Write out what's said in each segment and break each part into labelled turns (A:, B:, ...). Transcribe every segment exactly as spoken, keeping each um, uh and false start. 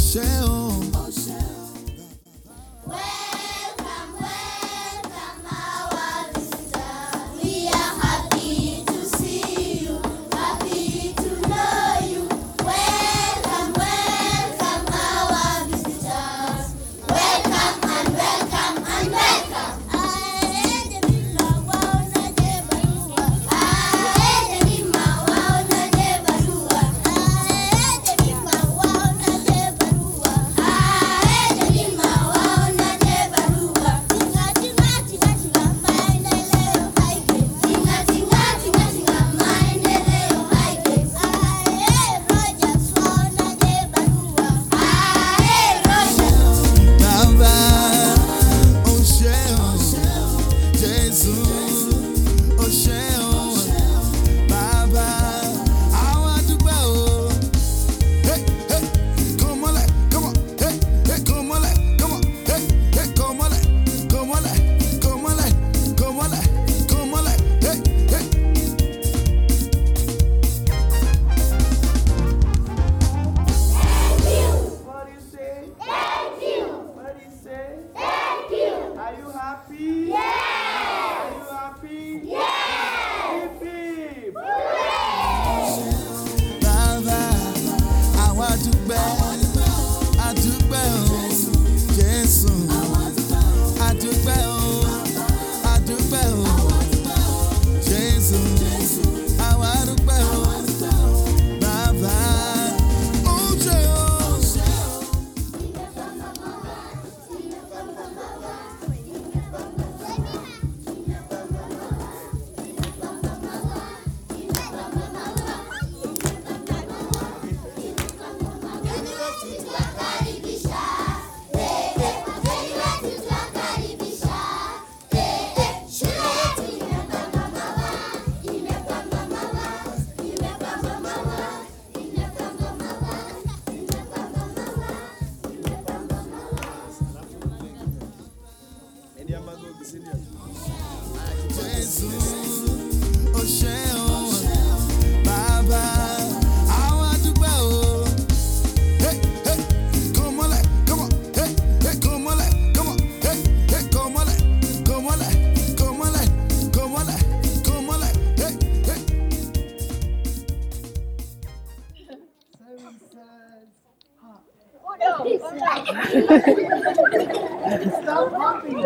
A: Stop hopping.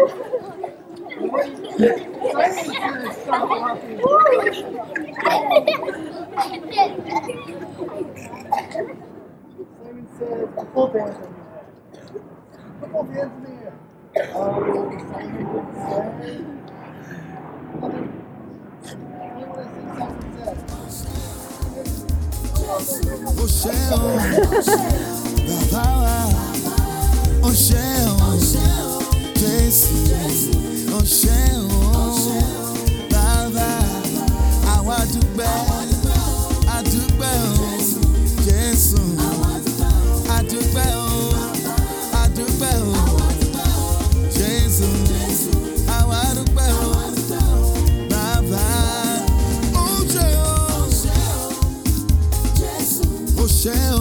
A: Stop hopping. Simon says, full dance in the air. Full dance in the air. Oh, Simon would say.
B: Ocean, Jésù, ocean, Baba, àwa dúpẹ́, adúpẹ́ o, Jésù, adúpẹ́ o, adúpẹ́ o, Jésù, àwa dúpẹ́ o, Baba, ocean, ocean.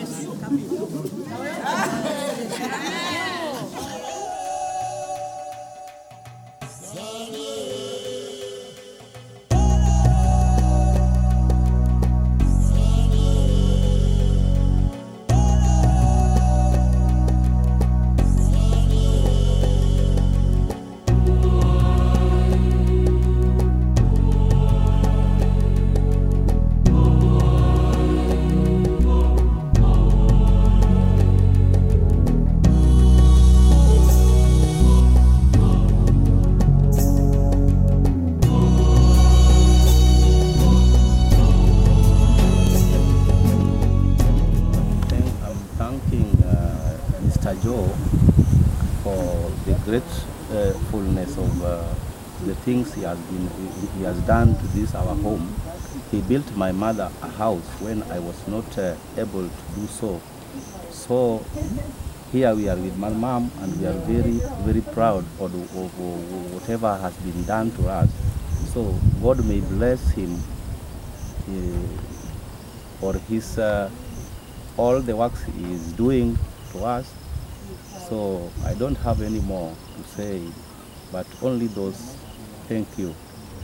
C: Joe for the gratefulness of uh, the things he has been he has done to this our home. He built my mother a house when I was not uh, able to do so. So here we are with my mom, and we are very very proud of, of, of whatever has been done to us. So God may bless him uh, for his uh, all the works he is doing to us. So I don't have any more to say, but only those thank you.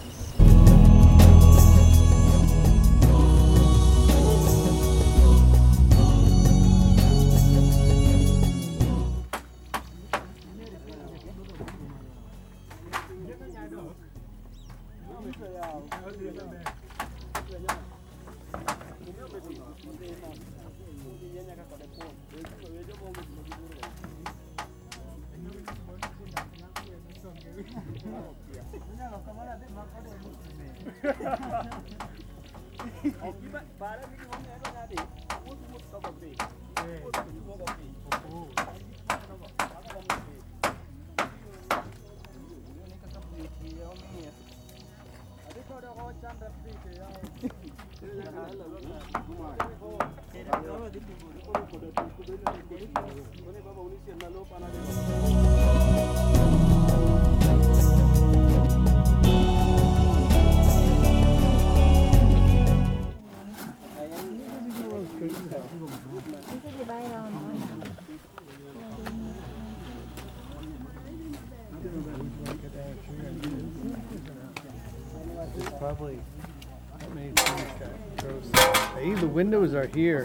D: Probably that many things got gross. Hey, the windows are here.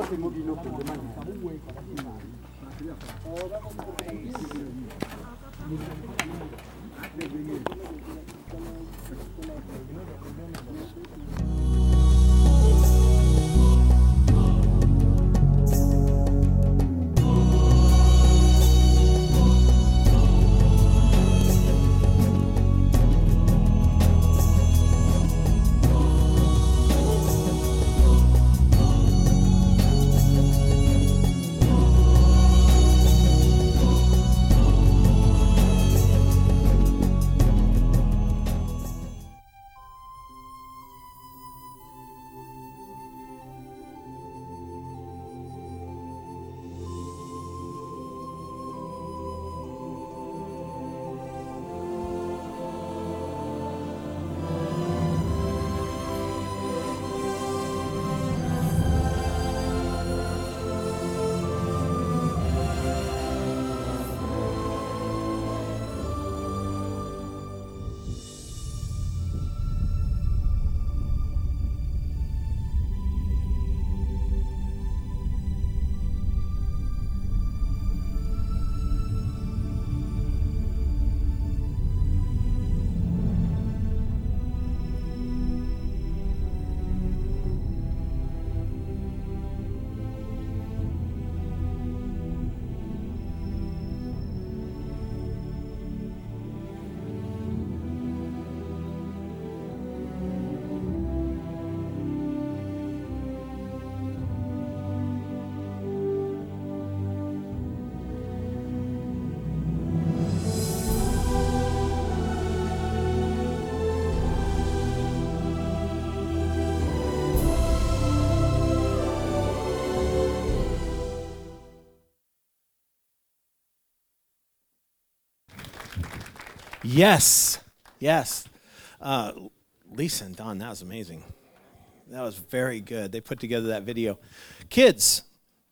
E: Yes, yes. Uh, Lisa and Don, that was amazing. That was very good. They put together that video. Kids,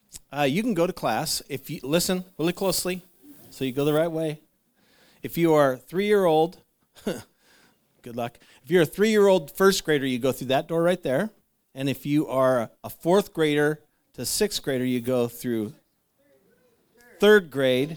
E: uh, you can go to class if you listen really closely, so you go the right way. If you are three-year-old, good luck. If you're a three-year-old first grader, you go through that door right there. And if you are a fourth grader to sixth grader, you go through third grade.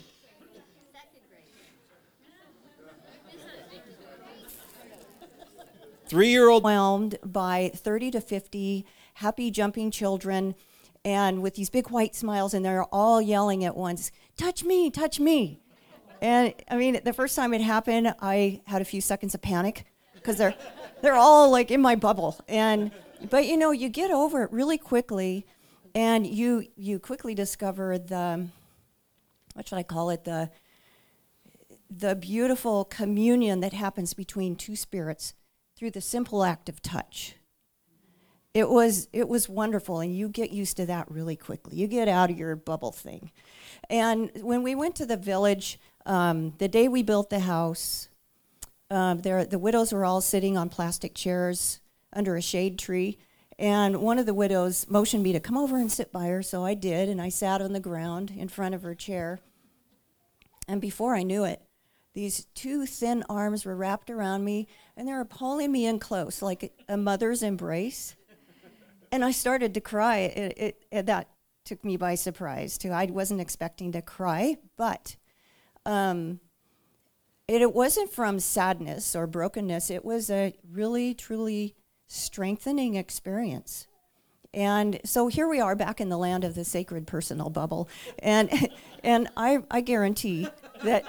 E: Three-year-old.
F: Overwhelmed by thirty to fifty happy jumping children, and with these big white smiles, and they're all yelling at once, touch me, touch me. And I mean, the first time it happened, I had a few seconds of panic because they're they're all like in my bubble. And but you know, you get over it really quickly, and you you quickly discover the, what should I call it, the the beautiful communion that happens between two spirits through the simple act of touch. It was it was wonderful, and you get used to that really quickly. You get out of your bubble thing. And when we went to the village, um, the day we built the house, um, there the widows were all sitting on plastic chairs under a shade tree, and one of the widows motioned me to come over and sit by her, so I did, and I sat on the ground in front of her chair. And before I knew it, these two thin arms were wrapped around me, and they were pulling me in close, like a, a mother's embrace. And I started to cry. It, it, it, that took me by surprise, too. I wasn't expecting to cry, but um, it, it wasn't from sadness or brokenness. It was a really, truly strengthening experience. And so here we are back in the land of the sacred personal bubble. And and I, I guarantee that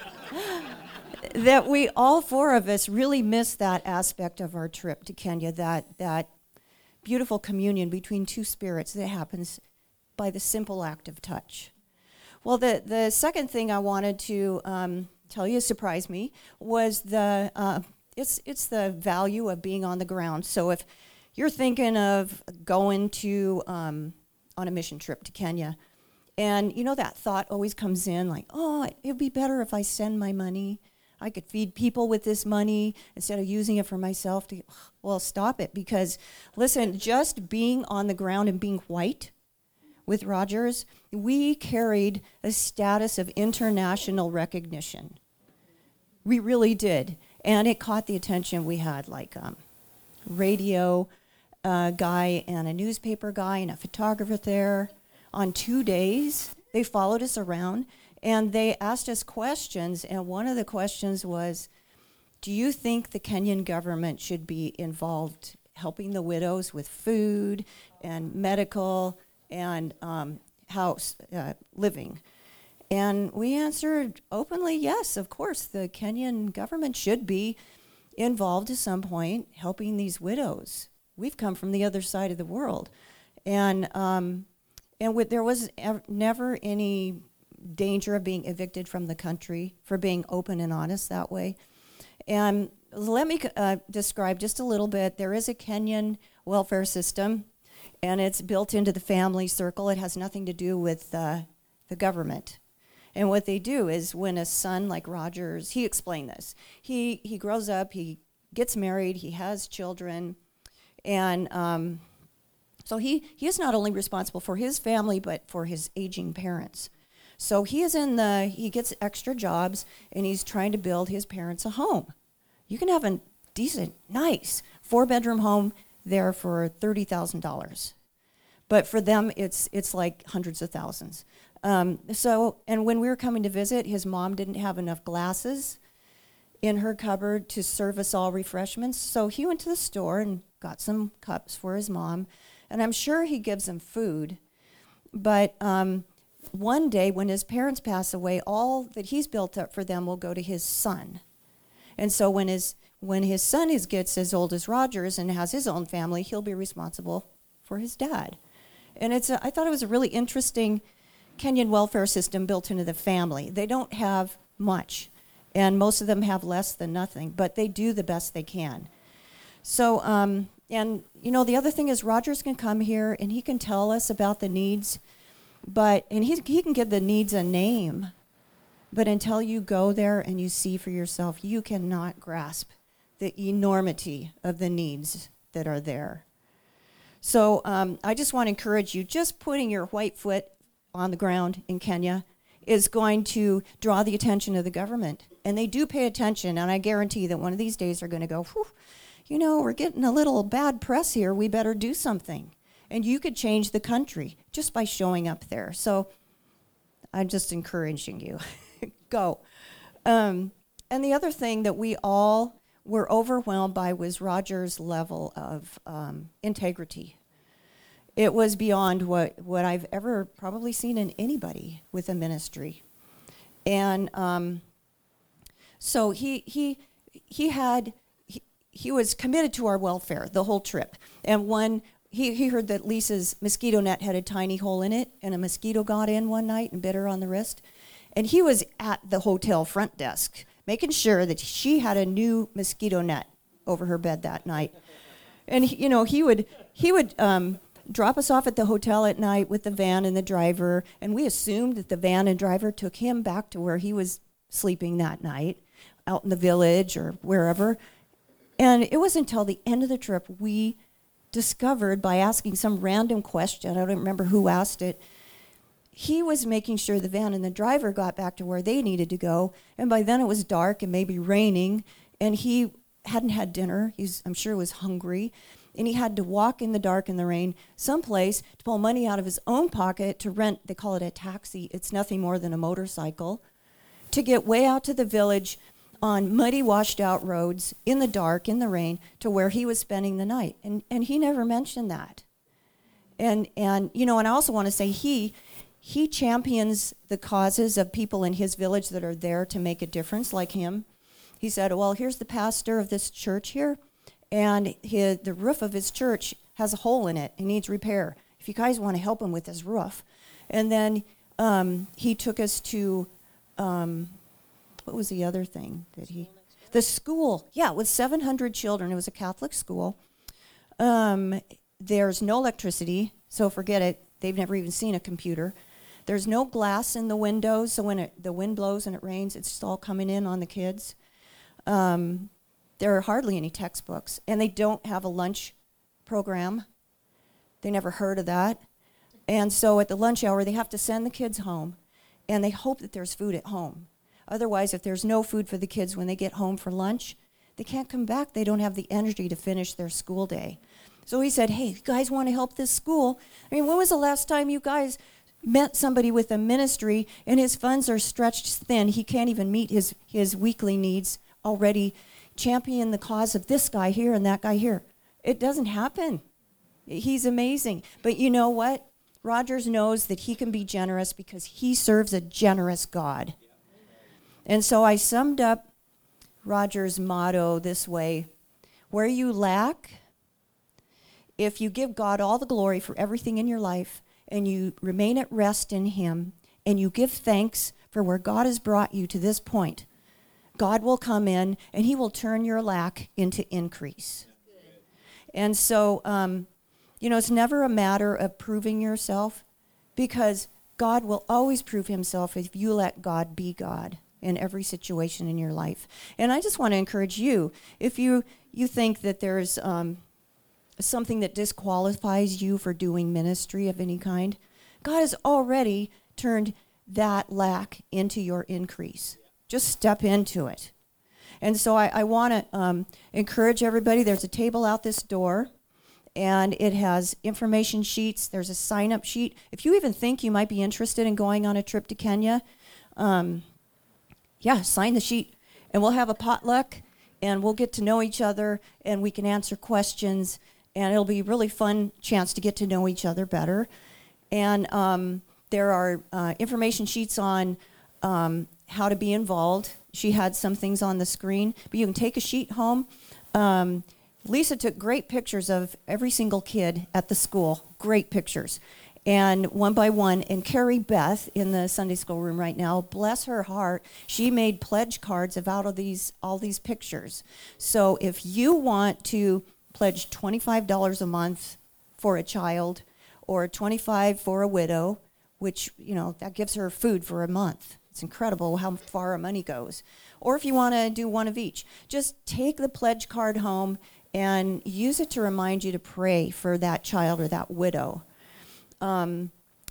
F: that we, all four of us, really missed that aspect of our trip to Kenya, that that beautiful communion between two spirits that happens by the simple act of touch. Well, the, the second thing I wanted to um, tell you, surprised me, was the uh, it's it's the value of being on the ground. So if you're thinking of going to um, on a mission trip to Kenya, and you know that thought always comes in like, oh, it'd be better if I send my money. I could feed people with this money instead of using it for myself. To, well, stop it, because listen, just being on the ground and being white with Rogers, we carried a status of international recognition. We really did, and it caught the attention. We had like um, radio uh, guy and a newspaper guy and a photographer there. On two days, they followed us around, and they asked us questions, and one of the questions was, do you think the Kenyan government should be involved helping the widows with food and medical and um, house uh, living? And we answered openly, yes, of course, the Kenyan government should be involved at some point helping these widows. We've come from the other side of the world. And um, and with, there was ev- never any danger of being evicted from the country for being open and honest that way. And let me uh, describe just a little bit. There is a Kenyan welfare system, and it's built into the family circle. It has nothing to do with uh, the government. And what they do is when a son like Rogers, he explained this, he, he grows up, he gets married, he has children, and um, so he, he is not only responsible for his family, but for his aging parents. So he is in the, he gets extra jobs, and he's trying to build his parents a home. You can have a decent, nice four-bedroom home there for thirty thousand dollars. But for them, it's it's like hundreds of thousands. Um, so, and when we were coming to visit, his mom didn't have enough glasses in her cupboard to serve us all refreshments. So he went to the store and got some cups for his mom. And I'm sure he gives them food. But um, one day when his parents pass away, all that he's built up for them will go to his son. And so when his when his son is, gets as old as Rogers and has his own family, he'll be responsible for his dad. And it's a, I thought it was a really interesting Kenyan welfare system built into the family. They don't have much, and most of them have less than nothing, but they do the best they can. So, um, and you know, the other thing is Rogers can come here and he can tell us about the needs, but, and he, he can give the needs a name, but until you go there and you see for yourself, you cannot grasp the enormity of the needs that are there. So um, I just want to encourage you, just putting your white foot on the ground in Kenya is going to draw the attention of the government. And they do pay attention, and I guarantee that one of these days they're going to go, whew, you know, we're getting a little bad press here. We better do something. And you could change the country just by showing up there. So I'm just encouraging you. Go. Um, and the other thing that we all were overwhelmed by was Roger's level of um, integrity. It was beyond what, what I've ever probably seen in anybody with a ministry. And um, so he he he had he, he was committed to our welfare the whole trip. And when he, he heard that Lisa's mosquito net had a tiny hole in it, and a mosquito got in one night and bit her on the wrist, and he was at the hotel front desk making sure that she had a new mosquito net over her bed that night. And he, you know, he would he would um, drop us off at the hotel at night with the van and the driver, and we assumed that the van and driver took him back to where he was sleeping that night, out in the village or wherever. And it wasn't until the end of the trip we discovered, by asking some random question, I don't remember who asked it, he was making sure the van and the driver got back to where they needed to go. And by then it was dark and maybe raining, and he hadn't had dinner. He's, I'm sure, was hungry. And he had to walk in the dark and the rain someplace to pull money out of his own pocket to rent, they call it a taxi. It's nothing more than a motorcycle, to get way out to the village on muddy, washed out roads in the dark, in the rain, to where he was spending the night. And and he never mentioned that. And, and you know, and I also want to say he, he champions the causes of people in his village that are there to make a difference, like him. He said, well, here's the pastor of this church here, and his, the roof of his church has a hole in it. It needs repair. If you guys want to help him with his roof. And then um, he took us to, um, what was the other thing that he, the school. Yeah, with seven hundred children. It was a Catholic school. Um, there's no electricity, so forget it. They've never even seen a computer. There's no glass in the windows, so when it, the wind blows and it rains, it's just all coming in on the kids. Um, there are hardly any textbooks, and they don't have a lunch program. They never heard of that. And so at the lunch hour, they have to send the kids home, and they hope that there's food at home. Otherwise, if there's no food for the kids when they get home for lunch, they can't come back. They don't have the energy to finish their school day. So he said, hey, you guys want to help this school? I mean, when was the last time you guys met somebody with a ministry and his funds are stretched thin? He can't even meet his, his weekly needs, already champion the cause of this guy here and that guy here. It doesn't happen. He's amazing. But you know what? Rogers knows that he can be generous because he serves a generous God. And so I summed up Rogers' motto this way: where you lack, if you give God all the glory for everything in your life, and you remain at rest in him, and you give thanks for where God has brought you to this point, God will come in and he will turn your lack into increase. And so, um, you know, it's never a matter of proving yourself, because God will always prove himself if you let God be God in every situation in your life. And I just want to encourage you, if you, you think that there's um, something that disqualifies you for doing ministry of any kind, God has already turned that lack into your increase. Just step into it. And so I, I want to um, encourage everybody. There's a table out this door, and it has information sheets. There's a sign-up sheet. If you even think you might be interested in going on a trip to Kenya, um, yeah, sign the sheet, and we'll have a potluck, and we'll get to know each other, and we can answer questions, and it'll be a really fun chance to get to know each other better. And um, there are uh, information sheets on um, how to be involved. She had some things on the screen, but you can take a sheet home. Um, Lisa took great pictures of every single kid at the school, great pictures. And one by one, and Carrie Beth in the Sunday school room right now, bless her heart, she made pledge cards of out of these, all these pictures. So if you want to pledge twenty-five dollars a month for a child, or twenty-five dollars for a widow, which, you know, that gives her food for a month. It's incredible how far our money goes. Or if you want to do one of each, just take the pledge card home and use it to remind you to pray for that child or that widow. Um,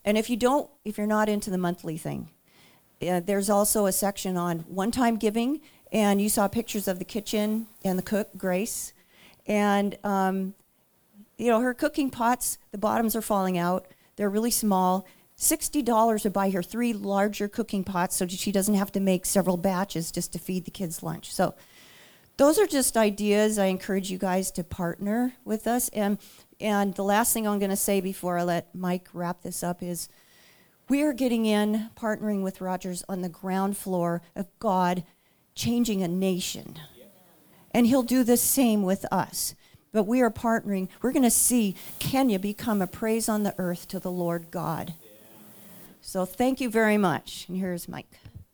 F: And if you don't, if you're not into the monthly thing, uh, there's also a section on one-time giving, and you saw pictures of the kitchen and the cook, Grace. And, um, you know, her cooking pots, the bottoms are falling out. They're really small. sixty dollars to buy her three larger cooking pots so she doesn't have to make several batches just to feed the kids lunch. So those are just ideas. I encourage you guys to partner with us. And, and the last thing I'm going to say before I let Mike wrap this up is we are getting in, partnering with Rogers on the ground floor of God changing a nation. And he'll do the same with us. But we are partnering. We're going to see Kenya become a praise on the earth to the Lord God. So thank you very much. And here's Mike.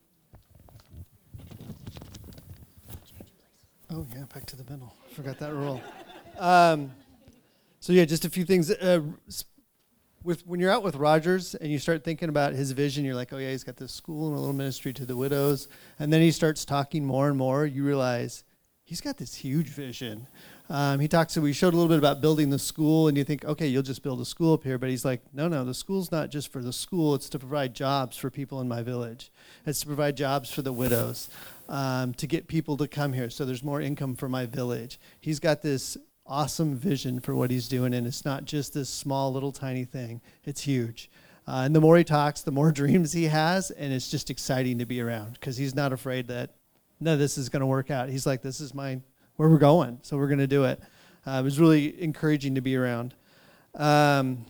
D: Oh, yeah, back to the middle. Forgot that rule. Um, so, yeah, just a few things. Uh, with when you're out with Rogers and you start thinking about his vision, you're like, oh, yeah, he's got this school and a little ministry to the widows. And then he starts talking more and more. You realize he's got this huge vision. Um, he talks, we showed a little bit about building the school, and you think, okay, you'll just build a school up here. But he's like, no, no, the school's not just for the school. It's to provide jobs for people in my village. It's to provide jobs for the widows, um, to get people to come here so there's more income for my village. He's got this awesome vision for what he's doing, and it's not just this small little tiny thing. It's huge. Uh, and the more he talks, the more dreams he has, and it's just exciting to be around because he's not afraid that, no, this is going to work out. He's like, this is my where we're going, so we're going to do it. Uh, it was really encouraging to be around. Um,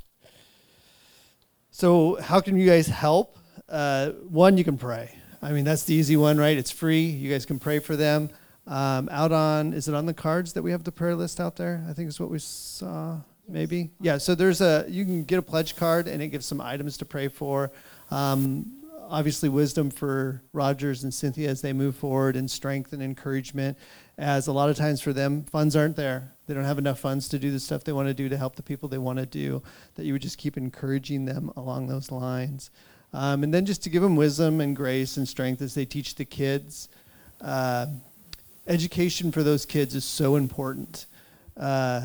D: so how can you guys help? Uh, one, you can pray. I mean, that's the easy one, right? It's free. You guys can pray for them. Um, out on, is it on the cards that we have the prayer list out there? I think it's what we saw, maybe. Yeah, so there's a, you can get a pledge card, and it gives some items to pray for. Um, obviously, wisdom for Rogers and Cynthia as they move forward, and strength and encouragement, as a lot of times for them, funds aren't there. They don't have enough funds to do the stuff they want to do to help the people they want to do, that you would just keep encouraging them along those lines. Um, and then just to give them wisdom and grace and strength as they teach the kids. Uh, education for those kids is so important. Uh,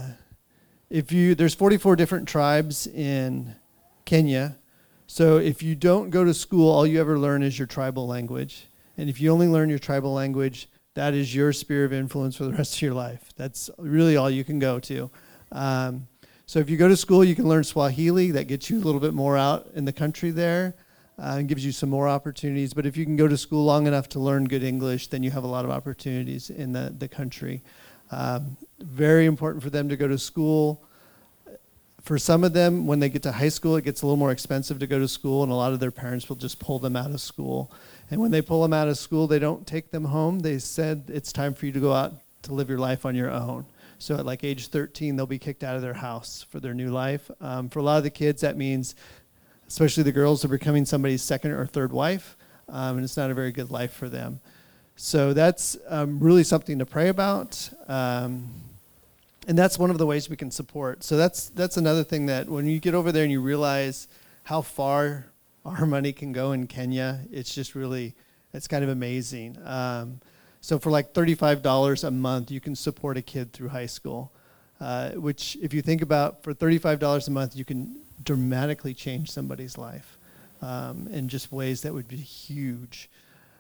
D: if you, there's forty-four different tribes in Kenya. So if you don't go to school, all you ever learn is your tribal language. And if you only learn your tribal language, that is your sphere of influence for the rest of your life. That's really all you can go to. Um, so if you go to school, you can learn Swahili. That gets you a little bit more out in the country there uh, and gives you some more opportunities. But if you can go to school long enough to learn good English, then you have a lot of opportunities in the, the country. Um, very important for them to go to school. For some of them, when they get to high school, it gets a little more expensive to go to school, and a lot of their parents will just pull them out of school. And when they pull them out of school, they don't take them home. They said it's time for you to go out to live your life on your own. So at like age thirteen, they'll be kicked out of their house for their new life. Um, for a lot of the kids, that means, especially the girls, they're becoming somebody's second or third wife, um, and it's not a very good life for them. So that's um, really something to pray about. Um, And that's one of the ways we can support. So that's that's another thing, that when you get over there and you realize how far our money can go in Kenya, it's just really, it's kind of amazing. Um, so for like thirty-five dollars a month, you can support a kid through high school, uh, which if you think about, for thirty-five dollars a month, you can dramatically change somebody's life um, in just ways that would be huge.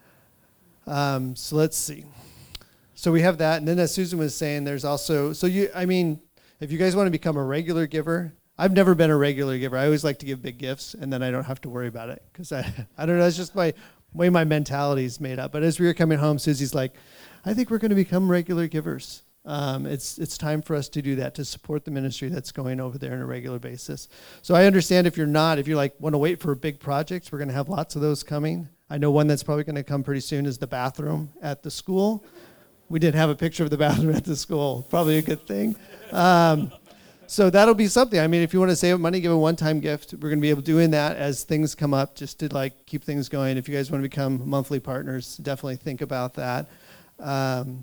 D: Um, so let's see. So we have that, and then as Susan was saying, there's also, so you, I mean, if you guys want to become a regular giver, I've never been a regular giver. I always like to give big gifts, and then I don't have to worry about it, because I, I don't know, it's just my way my mentality is made up. But as we were coming home, Susie's like, I think we're going to become regular givers. Um, it's it's time for us to do that, to support the ministry that's going over there on a regular basis. So I understand if you're not, if you're like, want to wait for big projects, we're going to have lots of those coming. I know one that's probably going to come pretty soon is the bathroom at the school. We didn't have a picture of the bathroom at the school. Probably a good thing. Um, so that'll be something. I mean, if you want to save money, give a one-time gift. We're going to be able to doing that as things come up, just to like keep things going. If you guys want to become monthly partners, definitely think about that. Um,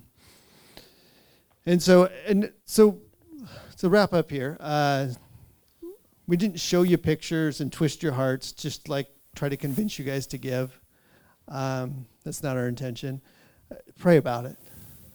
D: and so, and so, to wrap up here, uh, we didn't show you pictures and twist your hearts, just like try to convince you guys to give. Um, that's not our intention. Uh, pray about it.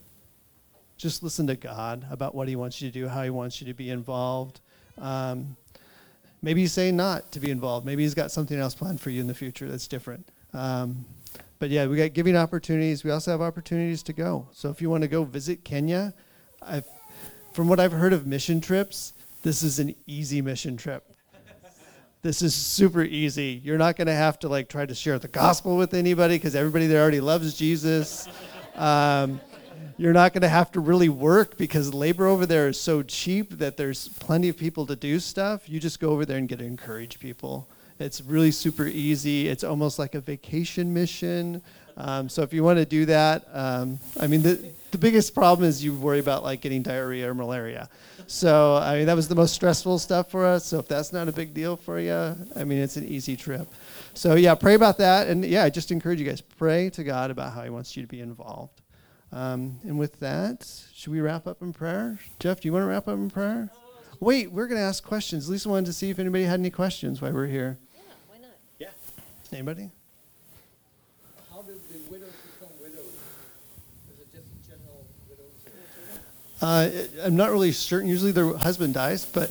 D: Just listen to God about what he wants you to do, how he wants you to be involved. Um, maybe he's saying not to be involved. Maybe he's got something else planned for you in the future that's different. Um, but yeah, we got giving opportunities. We also have opportunities to go. So if you want to go visit Kenya, I've, from what I've heard of mission trips, this is an easy mission trip. This is super easy. You're not going to have to like try to share the gospel with anybody because everybody there already loves Jesus. Um, You're not going to have to really work because labor over there is so cheap that there's plenty of people to do stuff. You just go over there and get to encourage people. It's really super easy. It's almost like a vacation mission. Um, so if you want to do that, um, I mean, the, the biggest problem is you worry about like getting diarrhea or malaria. So, I mean, that was the most stressful stuff for us. So if that's not a big deal for you, I mean, it's an easy trip. So yeah, pray about that. And yeah, I just encourage you guys, pray to God about how he wants you to be involved. Um, and with that, should we wrap up in prayer? Jeff, do you want to wrap up in prayer? Wait, we're going to ask questions. Lisa wanted to see if anybody had any questions while we're here.
G: Yeah, why not?
E: Yeah.
D: Anybody?
A: How did the widows become widows? Is it just general widows?
D: Uh, I'm not really certain. Usually their husband dies, but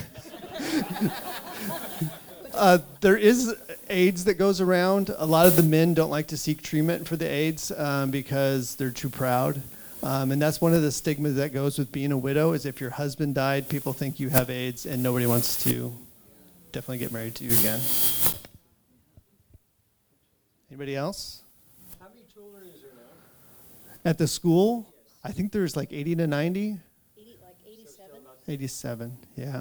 D: uh, there is AIDS that goes around. A lot of the men don't like to seek treatment for the AIDS um, because they're too proud. Um, and that's one of the stigmas that goes with being a widow is if your husband died, people think you have AIDS and nobody wants to definitely get married to you again. Anybody else?
A: How many children is there now?
D: At the school, I think there's like eighty to ninety.
G: Eighty, like eighty-seven?
D: eighty-seven, yeah.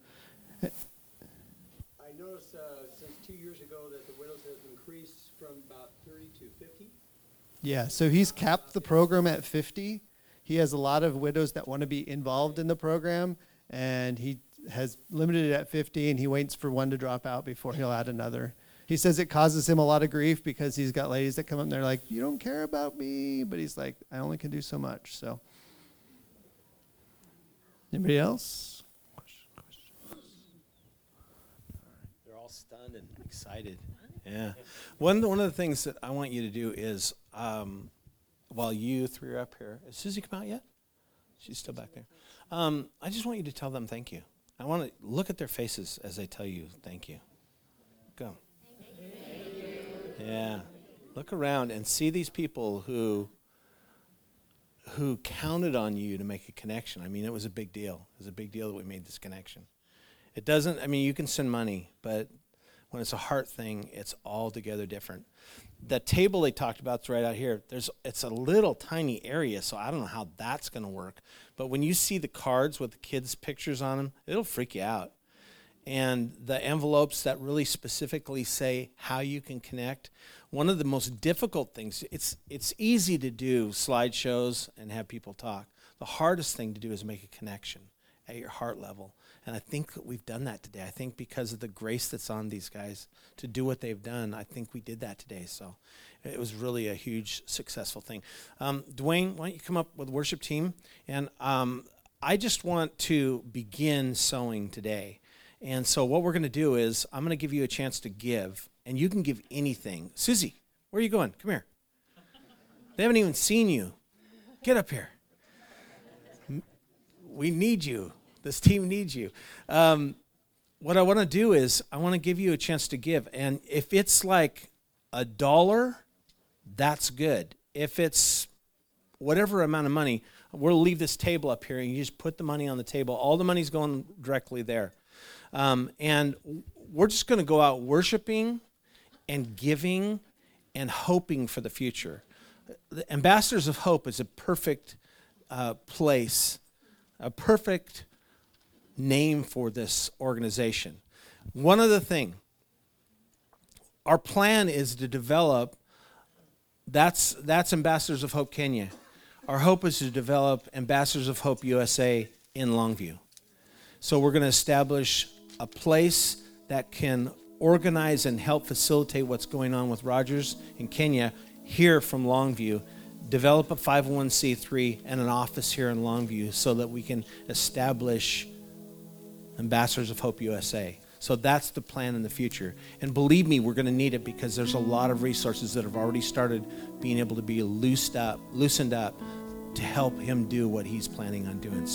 A: I noticed uh, since two years ago that the widows have increased from about thirty to fifty.
D: Yeah, so he's capped the program at fifty. He has a lot of widows that want to be involved in the program, and he has limited it at fifty, and he waits for one to drop out before he'll add another. He says it causes him a lot of grief because he's got ladies that come up and they're like, you don't care about me, but he's like, I only can do so much. So, anybody else?
E: They're all stunned and excited. Yeah. One one of the things that I want you to do is, um, while you three are up here, has Susie come out yet? She's still back there. Um, I just want you to tell them thank you. I want to look at their faces as they tell you thank you. Go. Yeah. Look around and see these people who who counted on you to make a connection. I mean, it was a big deal. It was a big deal that we made this connection. It doesn't, I mean, you can send money, but when it's a heart thing, it's altogether different. The table they talked about is right out here. There's, it's a little tiny area, so I don't know how that's going to work. But when you see the cards with the kids' pictures on them, it'll freak you out. And the envelopes that really specifically say how you can connect. One of the most difficult things, it's it's easy to do slideshows and have people talk. The hardest thing to do is make a connection at your heart level. And I think that we've done that today. I think because of the grace that's on these guys to do what they've done, I think we did that today. So it was really a huge successful thing. Um, Dwayne, why don't you come up with the worship team? And um, I just want to begin sowing today. And so what we're going to do is I'm going to give you a chance to give, and you can give anything. Susie, where are you going? Come here. They haven't even seen you. Get up here. We need you. This team needs you. Um, what I want to do is I want to give you a chance to give. And if it's like a dollar, that's good. If it's whatever amount of money, we'll leave this table up here, and you just put the money on the table. All the money's going directly there. Um, and we're just going to go out worshiping and giving and hoping for the future. The Ambassadors of Hope is a perfect uh, place, a perfect name for this organization. One other thing, our plan is to develop, that's, that's Ambassadors of Hope Kenya. Our hope is to develop Ambassadors of Hope U S A in Longview. So we're going to establish a place that can organize and help facilitate what's going on with Rogers in Kenya here from Longview, develop a five oh one c three and an office here in Longview so that we can establish Ambassadors of Hope U S A. So that's the plan in the future. And believe me, we're going to need it because there's a lot of resources that have already started being able to be loosed up, loosened up to help him do what he's planning on doing. So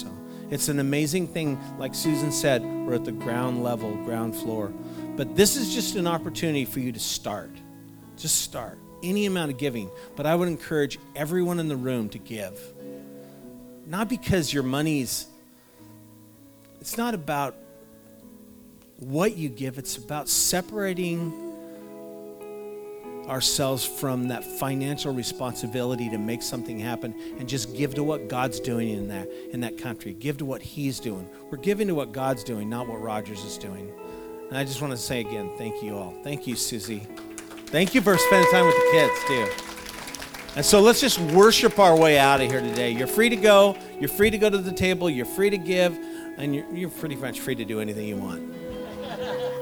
E: It's an amazing thing. Like Susan said, we're at the ground level, ground floor. But this is just an opportunity for you to start. Just start. Any amount of giving. But I would encourage everyone in the room to give. Not because your money's, it's not about what you give. It's about separating ourselves from that financial responsibility to make something happen and just give to what God's doing in that in that country. Give to what He's doing. We're giving to what God's doing, not what Rogers is doing. And I just want to say again, thank you all. Thank you, Susie. Thank you for spending time with the kids, too. And so let's just worship our way out of here today. You're free to go. You're free to go to the table. You're free to give. And you're, you're pretty much free to do anything you want.